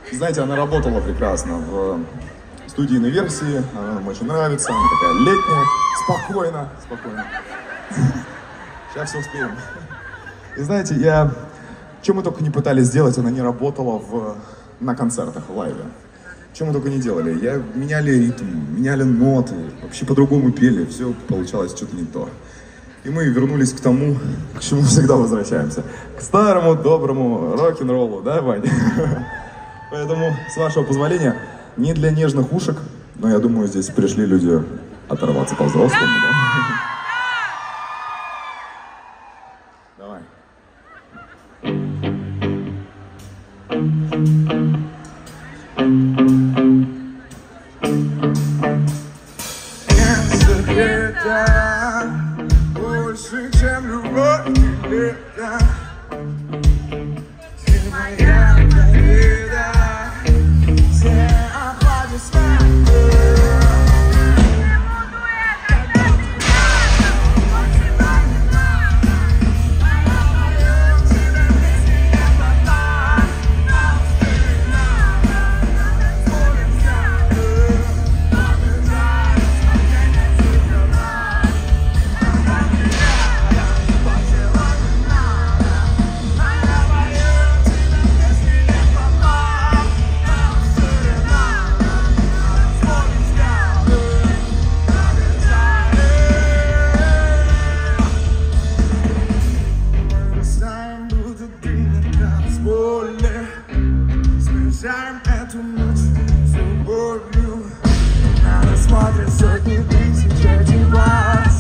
Знаете, она работала прекрасно в студийной версии, она нам очень нравится, она такая летняя, спокойно. Сейчас все успеем. И знаете, что мы только не пытались сделать, она не работала на концертах, в лайве. Что мы только не делали. Меняли ритм, меняли ноты, вообще по-другому пели, все получалось что-то не то. И мы вернулись к тому, к чему всегда возвращаемся. К старому доброму рок-н-роллу, да, Ваня? Поэтому, с вашего позволения, не для нежных ушек, но я думаю, здесь пришли люди оторваться по-взрослому, да? Давай. Больше, чем любовь и лето. Ты моя победа. Все аплодисменты. Смешаем эту ночь с любовью. Надо смотреть сотни тысяч этих глаз.